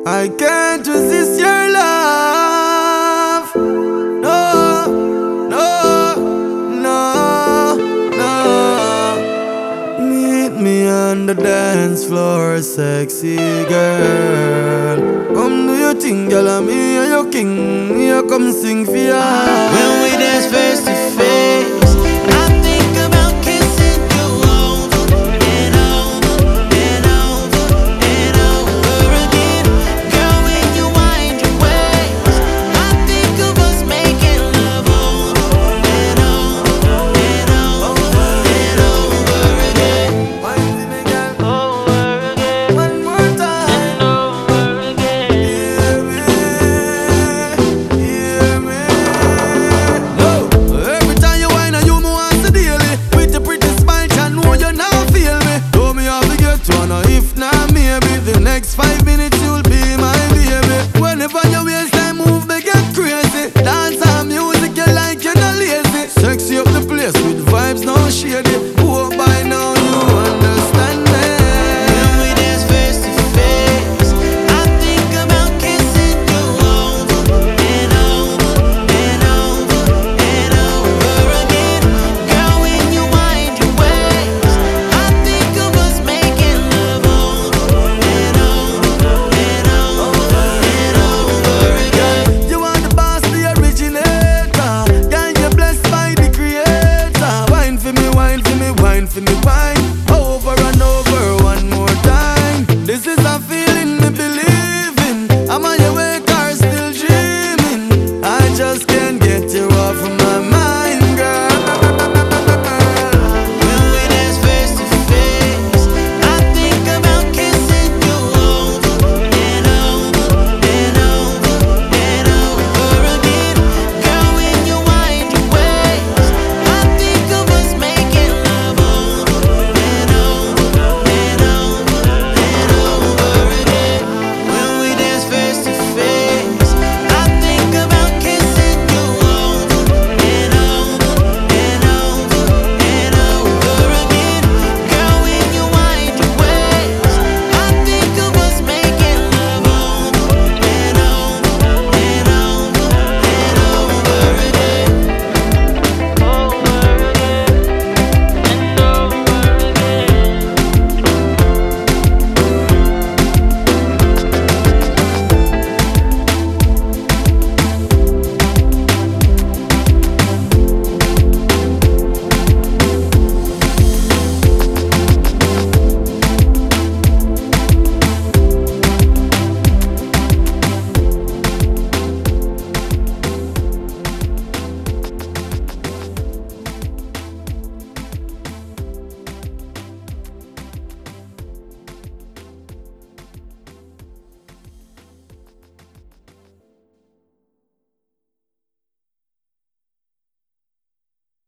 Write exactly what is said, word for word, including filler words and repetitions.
I can't resist your love. No, no, no, no. Meet me on the dance floor, sexy girl. Come do your thing, girl, I'm me and your king. Here come sing for ya. When we dance face to face, I think about kissing you over and over and over and over again. Girl, when you wind your waist, I think of us making love over and over and over and over again. Wind it again, Over again. one more time. And over again. Hear me, hear me. No, every time you whine and you move on to daily. With your pretty smile, I know you now feel me. Told me how to get to, and if not, maybe the next fight.